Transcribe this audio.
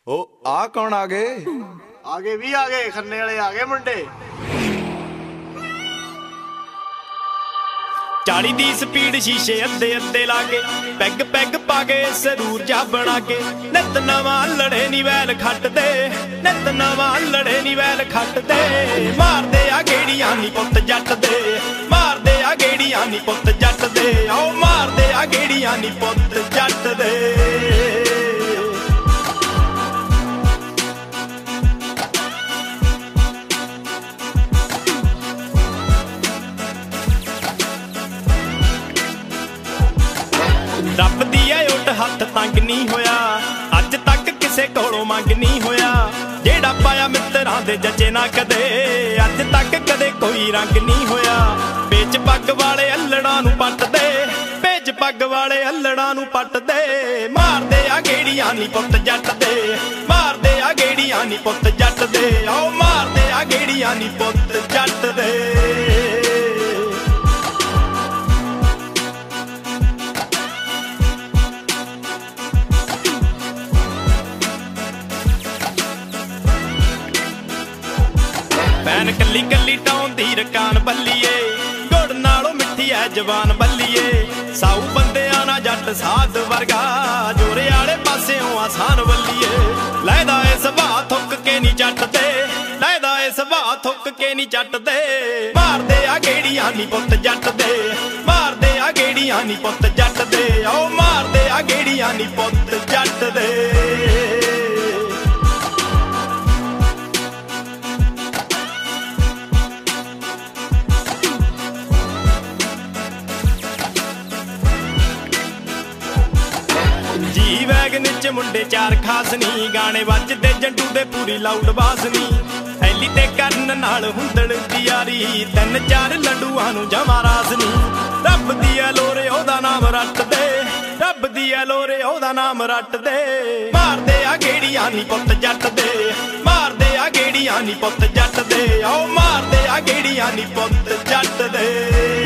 ਉਹ ਆ ਕੌਣ ਆ ਗਏ? ਆਗੇ ਵੀ ਆ ਗਏ, ਖੰਨੇ ਵਾਲੇ ਆ ਗਏ ਮੁੰਡੇ। 40 ਦੀ ਸਪੀਡ ਸ਼ੀਸ਼ੇ ਅੱਧੇ ਅੱਧੇ ਲਾ ਕੇ ਪੈਗ ਪੈਗ ਪਾ ਕੇ ਸਰੂਰ ਜਾ ਬਣਾ ਕੇ ਨਿਤ ਨਵਾਂ ਲੜੇ ਨੀ ਵੈਲ ਖੱਟਦੇ, ਨਿਤ ਨਵਾਂ ਲੜੇ ਨੀ ਵੈਲ ਖੱਟਦੇ। ਮਾਰਦੇ ਆ ਗੇੜੀਆਂ ਨੀ ਪੁੱਤ ਜੱਟ ਦੇ, ਮਾਰਦੇ ਆ ਗੇੜੀਆਂ ਨੀ ਪੁੱਤ ਜੱਟ ਦੇ। ਆਓ ਮਾਰਦੇ ਆ ਗੇੜੀਆਂ ਨੀ ਪੁੱਤ ਜੱਟ ਦੇ। ਰੱਬ ਦੀ ਐ ਉੱਟ ਹੱਥ ਤੰਗ ਨਹੀਂ ਹੋਇਆ, ਅੱਜ ਤੱਕ ਕਿਸੇ ਕੋਲੋਂ ਮੰਗ ਨਹੀਂ ਹੋਇਆ। ਜਿਹੜਾ ਪਾਇਆ ਮਿੱਤਰਾਂ ਦੇ ਜੱਜੇ ਨਾ ਕਦੇ, ਅੱਜ ਤੱਕ ਕਦੇ ਕੋਈ ਰੰਗ ਨਹੀਂ ਹੋਇਆ। ਵੇਚ ਪੱਗ ਵਾਲੇ ਅੱਲੜਾਂ ਨੂੰ ਪੱਟਦੇ, ਵੇਚ ਪੱਗ ਵਾਲੇ ਅੱਲੜਾਂ ਨੂੰ ਪੱਟਦੇ। ਮਾਰਦੇ ਆ ਗੇੜੀਆਂ ਨੀ ਪੁੱਤ ਜੱਟ ਦੇ, ਮਾਰਦੇ ਆ ਗੇੜੀਆਂ ਨੀ ਪੁੱਤ ਜੱਟ ਦੇ। ਆਓ ਮਾਰਦੇ ਆ ਗੇੜੀਆਂ ਨੀ ਪੁੱਤ ਜੱਟ ਦੇ। ਭੈਣ ਕੱਲੀ ਕੱਲੀ ਟਾਉਂਦੀ ਰਕਾਨ ਬੱਲੀਏ, ਗੁੜ ਨਾਲੋਂ ਮਿੱਠੀ ਐ ਜਵਾਨ ਬੱਲੀਏ। ਸਾਊ ਬੰਦਿਆਂ ਨਾ ਜੱਟ ਸਾਧ ਵਰਗਾ, ਜੋਰੇ ਵਾਲੇ ਪਾਸਿਓਂ ਆਸਾਨ ਵੱਲੀਏ। ਲੈਦਾ ਏ ਸੁਭਾਅ ਥੁੱਕ ਕੇ ਨੀ ਚੱਟਦੇ, ਲੈਦਾ ਏ ਸੁਭਾਅ ਥੁੱਕ ਕੇ ਨੀ ਚੱਟਦੇ। ਮਾਰਦੇ ਆ ਗੇੜੀਆਂ ਨੀ ਪੁੱਤ ਜੱਟ ਦੇ, ਮਾਰਦੇ ਆ ਗੇੜੀਆਂ ਨੀ ਪੁੱਤ ਜੱਟ ਦੇ। ਆਓ ਮਾਰਦੇ ਆ ਗੇੜੀਆਂ ਨੀ ਪੁੱਤ ਜੱਟ ਦੇ। ਜੀ ਵੈਗਨ ਚ ਮੁੰਡੇ ਚਾਰ ਖਾਸ ਨੀ, ਗਾਣੇ ਵੱਜਦੇ ਜੰਡੂ ਦੇ ਪੂਰੀ ਲਾਊਡ ਬਾਸ ਨੀ। ਐਲੀ ਤੇ ਕਰਨ ਨਾਲ ਹੁੰਦੜ ਦੀ ਯਾਰੀ, 3-4 ਲੰਡੂਆਂ ਨੂੰ ਜਮਾ ਰਾਸ ਨੀ। ਰੱਬ ਦੀ ਐ ਲੋਰੇ ਉਹਦਾ ਨਾਮ ਰੱਟਦੇ, ਰੱਬ ਦੀ ਐ ਲੋਰੇ ਉਹਦਾ ਨਾਮ ਰੱਟਦੇ। ਮਾਰਦੇ ਆ ਗੇੜੀਆਂ ਨੀ ਪੁੱਤ ਜੱਟ ਦੇ, ਮਾਰਦੇ ਆ ਗੇੜੀਆਂ ਨੀ ਪੁੱਤ ਜੱਟ ਦੇ। ਆਓ ਮਾਰਦੇ ਆ ਗੇੜੀਆਂ ਨੀ ਪੁੱਤ ਜੱਟ ਦੇ।